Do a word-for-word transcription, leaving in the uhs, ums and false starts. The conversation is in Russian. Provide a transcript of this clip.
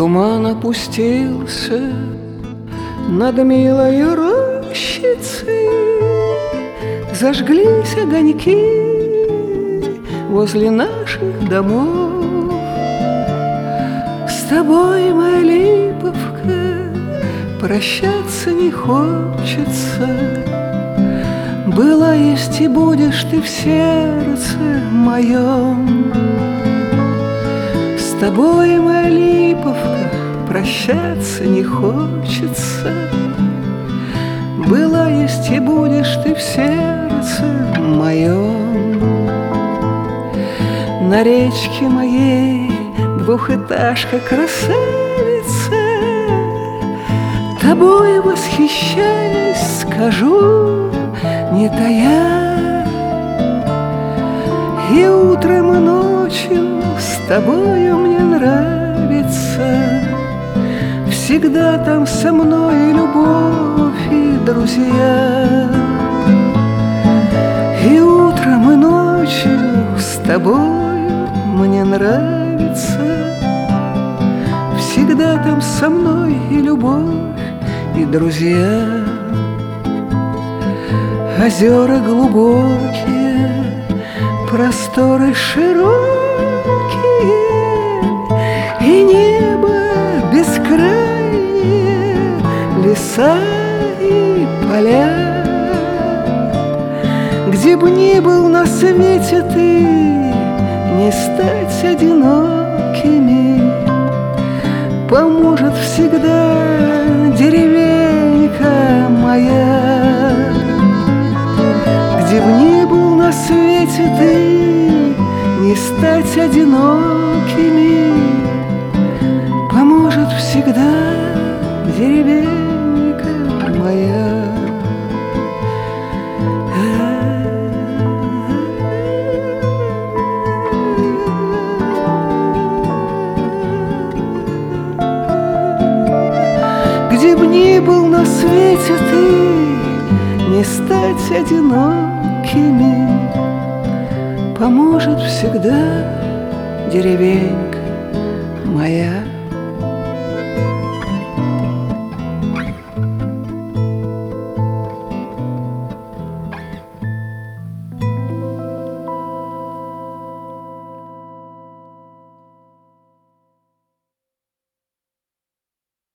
Туман опустился над милой рощицей, зажглись огоньки возле наших домов. С тобой, моя липовка, прощаться не хочется. Была, есть и будешь ты в сердце моем. С тобой, моя липовка, прощаться не хочется. Была, есть и будешь ты в сердце моем. На речке моей двухэтажка красавица, тобой восхищаясь скажу, не тая. И утром, и ночью с тобою мне нравится. Всегда там со мной и любовь, и друзья. И утром, и ночью с тобою мне нравится. Всегда там со мной и любовь, и друзья. Озера глубокие, просторы широкие, и небо бескрайнее, леса и поля. Где б ни был на свете ты, не стать одинокими поможет всегда деревенька моя. Где б ни был на свете ты, не стать одинокими поможет всегда деревенька моя. Где б ни был на свете ты, не стать одинокими поможет всегда деревенька моя.